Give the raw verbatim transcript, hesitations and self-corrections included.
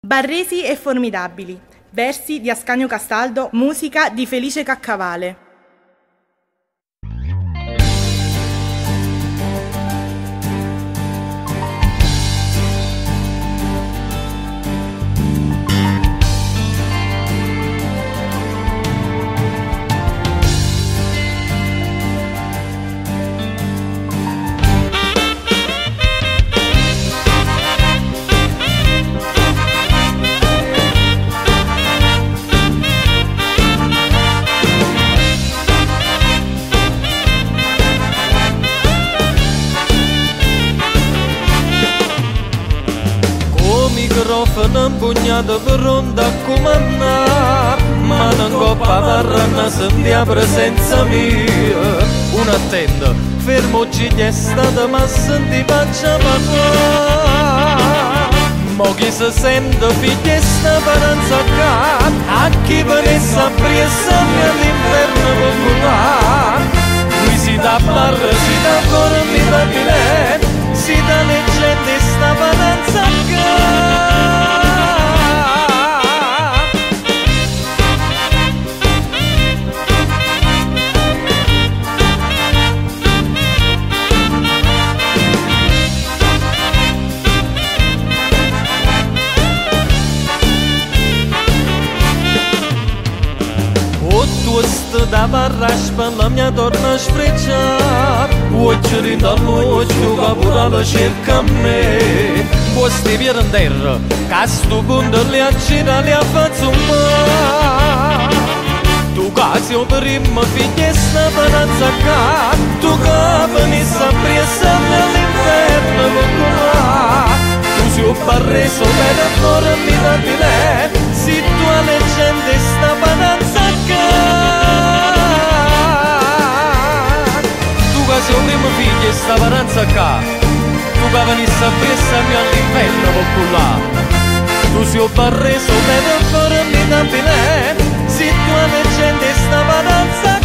Barresi e formidabili. Versi di Ascanio Castaldo, musica di Felice Caccavale. Microfono impugnato per onda a comandare, ma non coppa parranna sentia presenza mia. Un attento, fermo ci è stata ma senti faccia parlare. Mo chi si sente figlia sta paranza qua, a chi venisse a presa all'inferno popolare. Qui si da barra, si da formidabile, si da leggenda sta paranza qua. Da barraș pe la mea torna sfrecciar Occhiuri da l'occhio va pura la cerca me Posti vier in terra Ca stu bundă le accira le affazzo ma Tu ca si o prima figlia speranza ca Tu ca venisse presa nell'inferno popolare Tu si o barreso per formidabile Si tua leggenda sta pananza ca Se un primo figlio sta paranza qua Tu che venisse a pressarmi all'inferno popolare Tu si o barreso per formidabile Si tua leggenda sta paranza